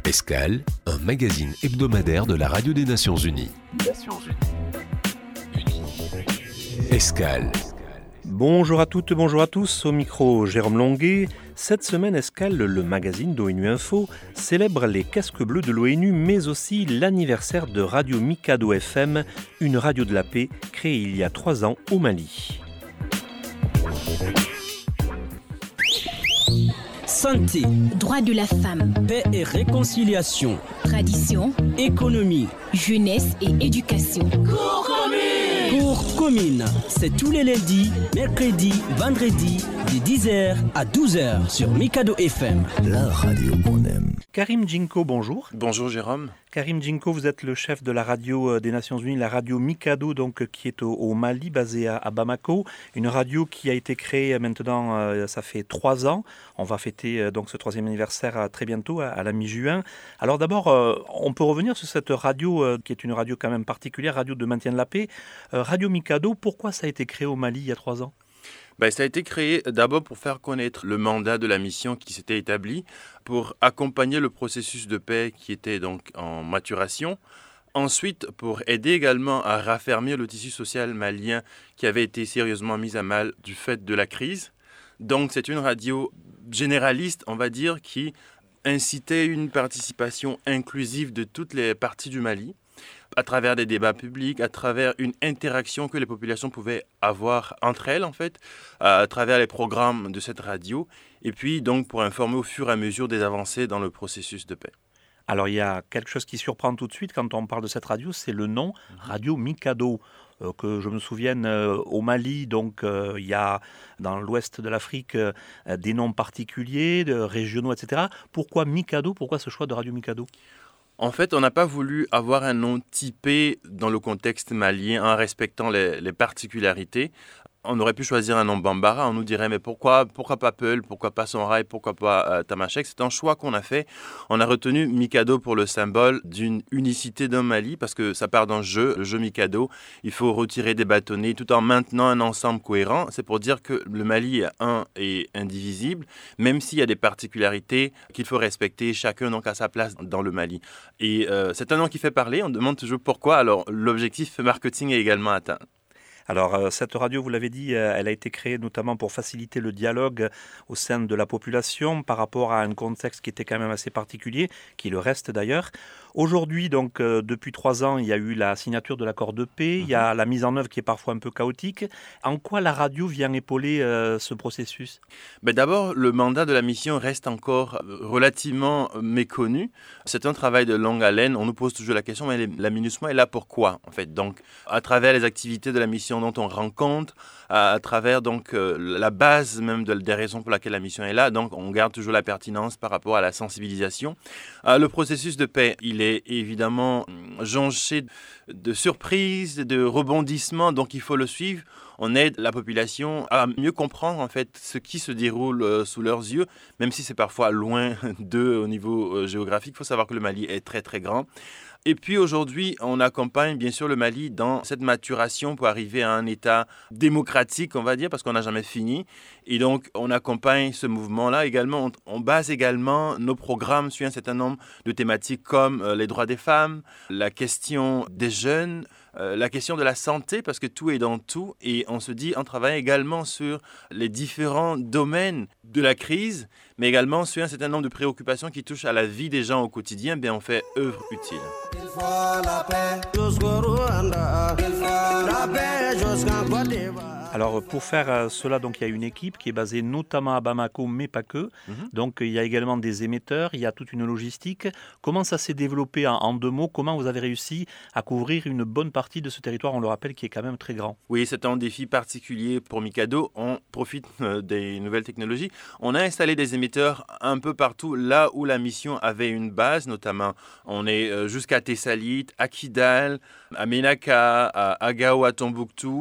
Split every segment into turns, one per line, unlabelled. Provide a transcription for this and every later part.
Escale, un magazine hebdomadaire de la Radio des Nations Unies. Escale.
Bonjour à toutes, bonjour à tous, au micro Jérôme Longuet. Cette semaine, Escale, le magazine d'ONU Info, célèbre les casques bleus de l'ONU, mais aussi l'anniversaire de Radio Mikado FM, une radio de la paix créée il y a 3 ans au Mali.
Santé,
droits de la femme,
paix et réconciliation,
tradition,
économie,
jeunesse et éducation.
Cours commune, c'est tous les lundis, mercredis, vendredis, de 10h à 12h sur Mikado FM.
La radio qu'on aime.
Karim Djinko, bonjour.
Bonjour Jérôme.
Karim Djinko, vous êtes le chef de la radio des Nations Unies, la radio Mikado, donc, qui est au Mali, basée à Bamako. Une radio qui a été créée maintenant, ça fait 3 ans. On va fêter donc ce 3e anniversaire très bientôt, à la mi-juin. Alors d'abord, on peut revenir sur cette radio, qui est une radio quand même particulière, radio de maintien de la paix. Radio Mikado, pourquoi ça a été créé au Mali il y a 3 ans ?
Ça a été créé d'abord pour faire connaître le mandat de la mission qui s'était établie, pour accompagner le processus de paix qui était donc en maturation. Ensuite, pour aider également à raffermir le tissu social malien qui avait été sérieusement mis à mal du fait de la crise. Donc c'est une radio généraliste, on va dire, qui incitait une participation inclusive de toutes les parties du Mali, à travers des débats publics, à travers une interaction que les populations pouvaient avoir entre elles, en fait, à travers les programmes de cette radio, et puis donc pour informer au fur et à mesure des avancées dans le processus de paix.
Alors il y a quelque chose qui surprend tout de suite quand on parle de cette radio, c'est le nom Radio Mikado. Que je me souvienne, au Mali, donc il y a dans l'ouest de l'Afrique des noms particuliers, régionaux, etc. Pourquoi Mikado ? Pourquoi ce choix de Radio Mikado ?
En fait, on n'a pas voulu avoir un nom typé dans le contexte malien en respectant les particularités. On aurait pu choisir un nom Bambara, on nous dirait mais pourquoi pas Peul, pourquoi pas Sonrai, pourquoi pas Tamashek. C'est un choix qu'on a fait. On a retenu Mikado pour le symbole d'une unicité d'un Mali parce que ça part d'un jeu, le jeu Mikado. Il faut retirer des bâtonnets tout en maintenant un ensemble cohérent. C'est pour dire que le Mali est un et indivisible, même s'il y a des particularités qu'il faut respecter, chacun donc à sa place dans le Mali. Et c'est un nom qui fait parler, on demande toujours pourquoi. Alors l'objectif marketing est également atteint.
Alors, cette radio, vous l'avez dit, elle a été créée notamment pour faciliter le dialogue au sein de la population par rapport à un contexte qui était quand même assez particulier, qui le reste d'ailleurs. Aujourd'hui, donc, depuis 3 ans, il y a eu la signature de l'accord de paix, il y a la mise en œuvre qui est parfois un peu chaotique. En quoi la radio vient épauler ce processus ?
D'abord, le mandat de la mission reste encore relativement méconnu. C'est un travail de longue haleine. On nous pose toujours la question, mais la MINUSMA est là pour quoi, en fait ? Donc, à travers les activités de la mission dont on rend compte, à travers donc la base même des raisons pour lesquelles la mission est là. Donc on garde toujours la pertinence par rapport à la sensibilisation. Le processus de paix, il est évidemment jonché de surprises, de rebondissements, donc il faut le suivre. On aide la population à mieux comprendre en fait ce qui se déroule sous leurs yeux, même si c'est parfois loin d'eux au niveau géographique. Il faut savoir que le Mali est très très grand. Et puis aujourd'hui, on accompagne bien sûr le Mali dans cette maturation pour arriver à un état démocratique, on va dire, parce qu'on n'a jamais fini. Et donc, on accompagne ce mouvement-là également. On base également nos programmes sur un certain nombre de thématiques comme les droits des femmes, la question des jeunes, la question de la santé, parce que tout est dans tout. Et on se dit, on travaille également sur les différents domaines de la crise, mais également sur un certain nombre de préoccupations qui touchent à la vie des gens au quotidien. On fait œuvre utile.
Alors pour faire cela, donc, il y a une équipe qui est basée notamment à Bamako, mais pas que. Donc il y a également des émetteurs, il y a toute une logistique. Comment ça s'est développé en 2 mots ? Comment vous avez réussi à couvrir une bonne partie de ce territoire, on le rappelle, qui est quand même très grand ?
Oui, c'est un défi particulier pour Mikado. On profite des nouvelles technologies. On a installé des émetteurs un peu partout, là où la mission avait une base, notamment. On est jusqu'à Tessalit, à Kidal, à Ménaka, à Agao, à Tombouctou,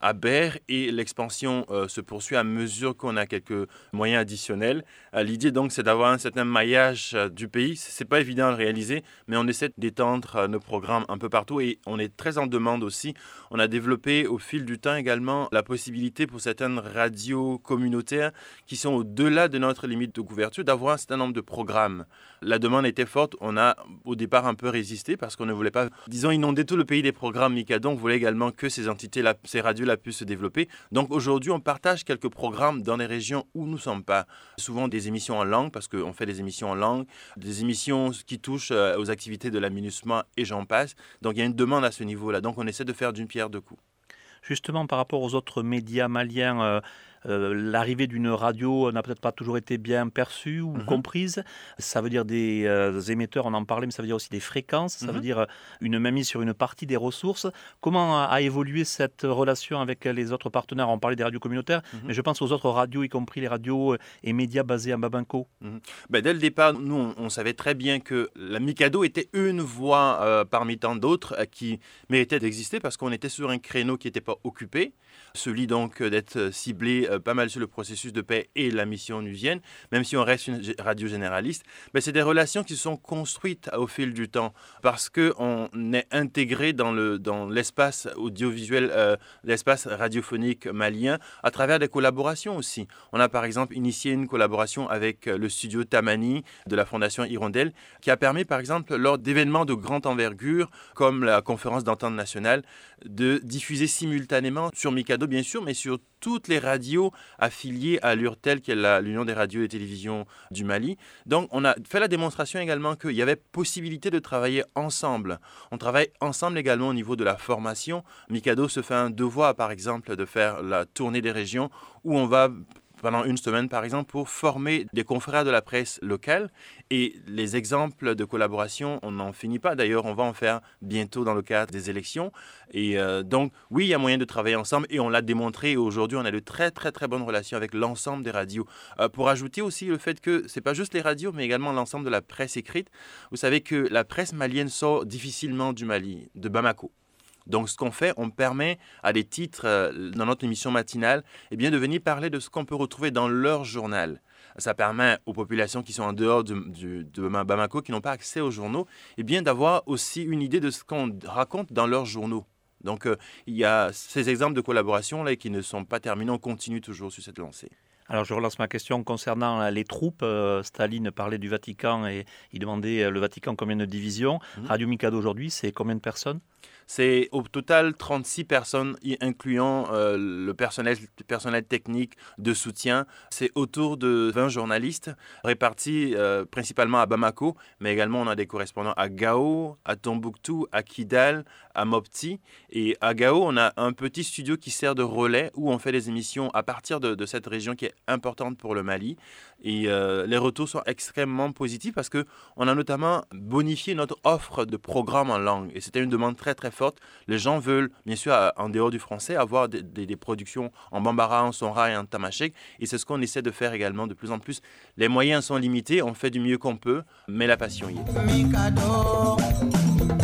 à Ber et l'expansion se poursuit à mesure qu'on a quelques moyens additionnels. L'idée donc c'est d'avoir un certain maillage du pays. C'est pas évident à le réaliser, mais on essaie d'étendre nos programmes un peu partout et on est très en demande aussi. On a développé au fil du temps également la possibilité pour certaines radios communautaires qui sont au-delà de notre limite de couverture d'avoir un certain nombre de programmes. La demande était forte. On a au départ un peu résisté parce qu'on ne voulait pas, disons, inonder tout le pays des programmes Mikado. On voulait également que ces entités-là, ces radios-là puissent se développer. Donc aujourd'hui, on partage quelques programmes dans les régions où nous ne sommes pas. Souvent des émissions en langue parce qu'on fait des émissions en langue, des émissions qui touchent aux activités de la MINUSMA et j'en passe. Donc il y a une demande à ce niveau-là. Donc on essaie de faire d'une pierre deux coups.
Justement, par rapport aux autres médias maliens, l'arrivée d'une radio n'a peut-être pas toujours été bien perçue ou comprise. Ça veut dire des émetteurs, on en parlait, mais ça veut dire aussi des fréquences. Ça veut dire une mainmise sur une partie des ressources. Comment a évolué cette relation avec les autres partenaires? On parlait des radios communautaires, mais je pense aux autres radios, y compris les radios et médias basés à Bamako.
Dès le départ, nous, on savait très bien que la Mikado était une voix parmi tant d'autres qui méritait d'exister parce qu'on était sur un créneau qui n'était pas occupé, celui donc d'être ciblé pas mal sur le processus de paix et la mission onusienne, même si on reste une radio généraliste. C'est des relations qui sont construites au fil du temps parce qu'on est intégré dans l'espace audiovisuel, l'espace radiophonique malien à travers des collaborations aussi. On a par exemple initié une collaboration avec le studio Tamani de la Fondation Hirondelle qui a permis par exemple lors d'événements de grande envergure comme la conférence d'entente nationale de diffuser simultanément sur Mikado bien sûr, mais sur toutes les radios affiliées à l'URTEL, qui est l'Union des radios et télévisions du Mali. Donc, on a fait la démonstration également qu'il y avait possibilité de travailler ensemble. On travaille ensemble également au niveau de la formation. Mikado se fait un devoir, par exemple, de faire la tournée des régions où on va pendant une semaine, par exemple, pour former des confrères de la presse locale. Et les exemples de collaboration, on n'en finit pas. D'ailleurs, on va en faire bientôt dans le cadre des élections. Et donc, oui, il y a moyen de travailler ensemble et on l'a démontré. Et aujourd'hui, on a de très, très, très bonnes relations avec l'ensemble des radios. Pour ajouter aussi le fait que ce n'est pas juste les radios, mais également l'ensemble de la presse écrite. Vous savez que la presse malienne sort difficilement du Mali, de Bamako. Donc, ce qu'on fait, on permet à des titres dans notre émission matinale de venir parler de ce qu'on peut retrouver dans leur journal. Ça permet aux populations qui sont en dehors de Bamako, qui n'ont pas accès aux journaux, d'avoir aussi une idée de ce qu'on raconte dans leurs journaux. Donc, il y a ces exemples de collaboration là, qui ne sont pas terminés. On continue toujours sur cette lancée.
Alors, je relance ma question concernant les troupes. Staline parlait du Vatican et il demandait le Vatican combien de divisions. Radio Mikado aujourd'hui, c'est combien de personnes?
C'est au total 36 personnes, incluant le personnel technique de soutien. C'est autour de 20 journalistes répartis principalement à Bamako, mais également on a des correspondants à Gao, à Tombouctou, à Kidal, à Mopti. Et à Gao, on a un petit studio qui sert de relais où on fait des émissions à partir de cette région qui est importante pour le Mali. Et les retours sont extrêmement positifs parce qu'on a notamment bonifié notre offre de programmes en langue. Et c'était une demande très très forte. Les gens veulent, bien sûr, en dehors du français, avoir des productions en bambara, en sonra et en tamashek. Et c'est ce qu'on essaie de faire également de plus en plus. Les moyens sont limités, on fait du mieux qu'on peut, mais la passion y est.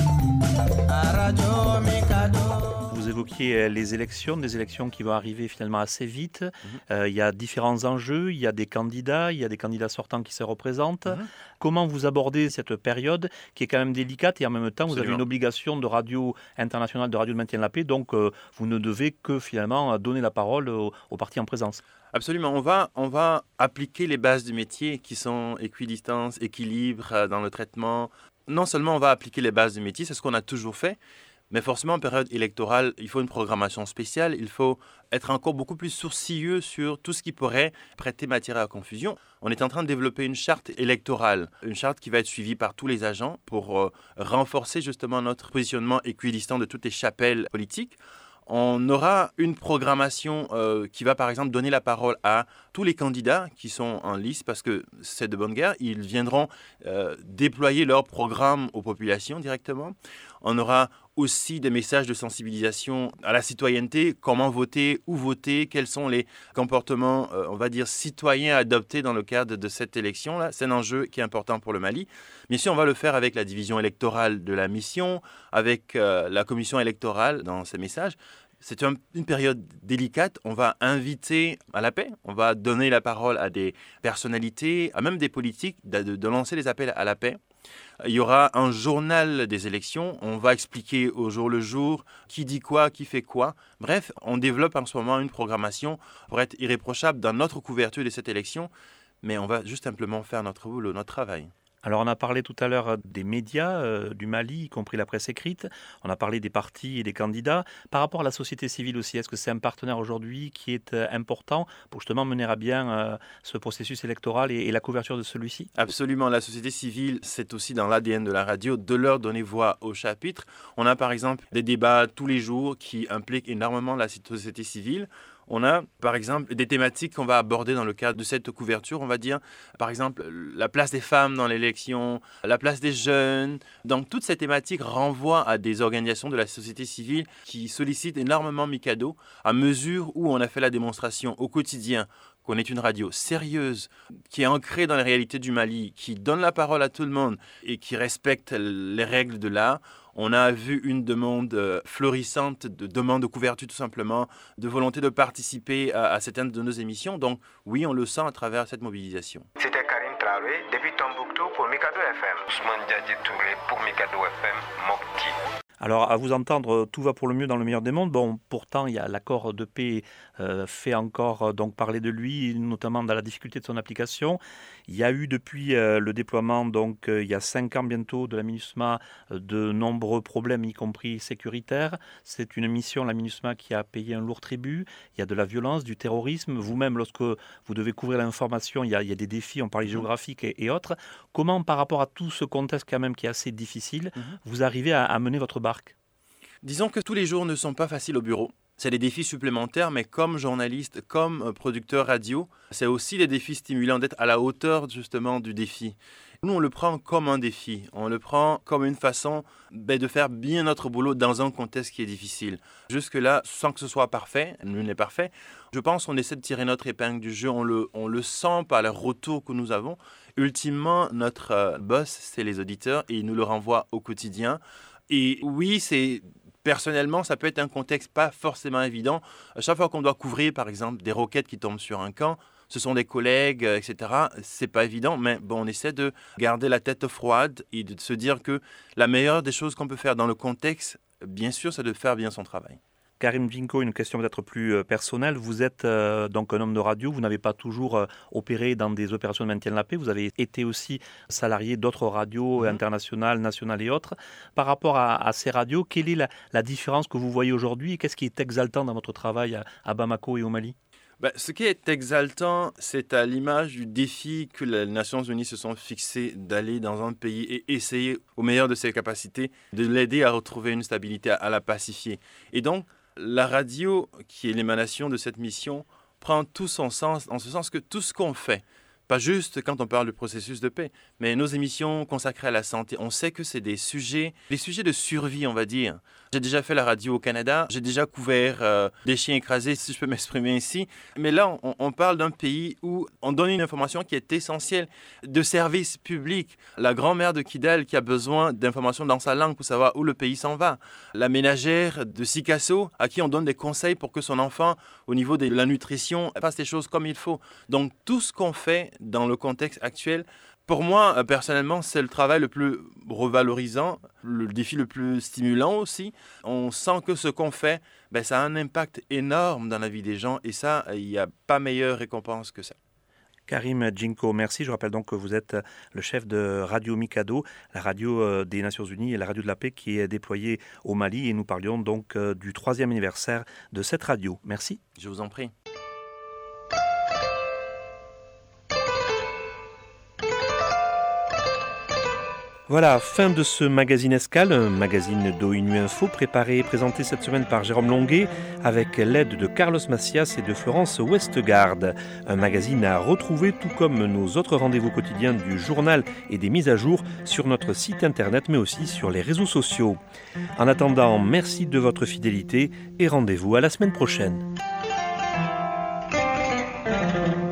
Vous évoquiez les élections, des élections qui vont arriver finalement assez vite. Il y a différents enjeux, il y a des candidats sortants qui se représentent. Comment vous abordez cette période qui est quand même délicate et en même temps vous avez une obligation de radio internationale, de radio de maintien de la paix, donc vous ne devez que finalement donner la parole aux partis en présence.
Absolument, on va appliquer les bases du métier qui sont équidistance, équilibre dans le traitement. Non seulement on va appliquer les bases du métier, c'est ce qu'on a toujours fait, mais forcément, en période électorale, il faut une programmation spéciale. Il faut être encore beaucoup plus sourcilleux sur tout ce qui pourrait prêter matière à la confusion. On est en train de développer une charte électorale, une charte qui va être suivie par tous les agents pour renforcer justement notre positionnement équidistant de toutes les chapelles politiques. On aura une programmation qui va par exemple donner la parole à tous les candidats qui sont en liste parce que c'est de bonne guerre. Ils viendront déployer leur programme aux populations directement. On aura aussi des messages de sensibilisation à la citoyenneté, comment voter, où voter, quels sont les comportements, on va dire, citoyens adoptés dans le cadre de cette élection-là. C'est un enjeu qui est important pour le Mali. Bien sûr, on va le faire avec la division électorale de la mission, avec la commission électorale dans ces messages. C'est une période délicate. On va inviter à la paix. On va donner la parole à des personnalités, à même des politiques, de lancer des appels à la paix. Il y aura un journal des élections. On va expliquer au jour le jour qui dit quoi, qui fait quoi. Bref, on développe en ce moment une programmation pour être irréprochable dans notre couverture de cette élection. Mais on va juste simplement faire notre boulot, notre travail.
Alors on a parlé tout à l'heure des médias du Mali, y compris la presse écrite. On a parlé des partis et des candidats. Par rapport à la société civile aussi, est-ce que c'est un partenaire aujourd'hui qui est important pour justement mener à bien ce processus électoral et la couverture de celui-ci?
Absolument, la société civile, c'est aussi dans l'ADN de la radio de leur donner voix au chapitre. On a par exemple des débats tous les jours qui impliquent énormément la société civile. On a, par exemple, des thématiques qu'on va aborder dans le cadre de cette couverture. On va dire, par exemple, la place des femmes dans l'élection, la place des jeunes. Donc, toutes ces thématiques renvoient à des organisations de la société civile qui sollicitent énormément Mikado à mesure où on a fait la démonstration au quotidien qu'on est une radio sérieuse, qui est ancrée dans la réalité du Mali, qui donne la parole à tout le monde et qui respecte les règles de l'art. On a vu une demande florissante, de demande de couverture tout simplement, de volonté de participer à certaines de nos émissions. Donc oui, on le sent à travers cette mobilisation.
C'était Karim Traoré, depuis Tombouctou pour Mikado FM. Ousmane Diadji Touré pour Mikado FM, Mopti.
Alors, à vous entendre, tout va pour le mieux dans le meilleur des mondes. Bon, pourtant, il y a l'accord de paix fait encore donc parler de lui, notamment dans la difficulté de son application. Il y a eu depuis le déploiement, donc il y a 5 ans bientôt, de la MINUSMA, de nombreux problèmes, y compris sécuritaires. C'est une mission, la MINUSMA, qui a payé un lourd tribut. Il y a de la violence, du terrorisme. Vous-même, lorsque vous devez couvrir l'information, il y a des défis, on parlait géographiques et autres. Comment, par rapport à tout ce contexte quand même qui est assez difficile, vous arrivez à mener votre barque?
Disons que tous les jours ne sont pas faciles au bureau. C'est des défis supplémentaires, mais comme journaliste, comme producteur radio, c'est aussi des défis stimulants d'être à la hauteur justement du défi. Nous, on le prend comme un défi, on le prend comme une façon de faire bien notre boulot dans un contexte qui est difficile. Jusque-là, sans que ce soit parfait, nul n'est parfait, je pense qu'on essaie de tirer notre épingle du jeu, on le sent par le retour que nous avons. Ultimement, notre boss, c'est les auditeurs et ils nous le renvoient au quotidien. Et oui, personnellement, ça peut être un contexte pas forcément évident. À chaque fois qu'on doit couvrir, par exemple, des roquettes qui tombent sur un camp, ce sont des collègues, etc. C'est pas évident, mais bon, on essaie de garder la tête froide et de se dire que la meilleure des choses qu'on peut faire dans le contexte, bien sûr, c'est de faire bien son travail.
Karim Djinko, une question peut-être plus personnelle. Vous êtes donc un homme de radio, vous n'avez pas toujours opéré dans des opérations de maintien de la paix, vous avez été aussi salarié d'autres radios internationales, nationales et autres. Par rapport à ces radios, quelle est la différence que vous voyez aujourd'hui et qu'est-ce qui est exaltant dans votre travail à Bamako et au Mali?
Ce qui est exaltant, c'est à l'image du défi que les Nations Unies se sont fixés d'aller dans un pays et essayer, au meilleur de ses capacités, de l'aider à retrouver une stabilité, à la pacifier. Et donc, la radio, qui est l'émanation de cette mission, prend tout son sens, en ce sens que tout ce qu'on fait, pas juste quand on parle du processus de paix, mais nos émissions consacrées à la santé, on sait que c'est des sujets de survie, on va dire. J'ai déjà fait la radio au Canada, j'ai déjà couvert des chiens écrasés, si je peux m'exprimer ici. Mais là, on parle d'un pays où on donne une information qui est essentielle, de services publics. La grand-mère de Kidal qui a besoin d'informations dans sa langue pour savoir où le pays s'en va. La ménagère de Sikasso à qui on donne des conseils pour que son enfant, au niveau de la nutrition, fasse les choses comme il faut. Donc tout ce qu'on fait dans le contexte actuel, pour moi, personnellement, c'est le travail le plus revalorisant, le défi le plus stimulant aussi. On sent que ce qu'on fait, ça a un impact énorme dans la vie des gens et ça, il n'y a pas meilleure récompense que ça.
Karim Djinko, merci. Je rappelle donc que vous êtes le chef de Radio Mikado, la radio des Nations Unies et la radio de la paix qui est déployée au Mali. Et nous parlions donc du 3e anniversaire de cette radio. Merci.
Je vous en prie.
Voilà, fin de ce magazine Escale, un magazine d'ONU Info préparé et présenté cette semaine par Jérôme Longuet avec l'aide de Carlos Macias et de Florence Westgard. Un magazine à retrouver tout comme nos autres rendez-vous quotidiens du journal et des mises à jour sur notre site internet mais aussi sur les réseaux sociaux. En attendant, merci de votre fidélité et rendez-vous à la semaine prochaine.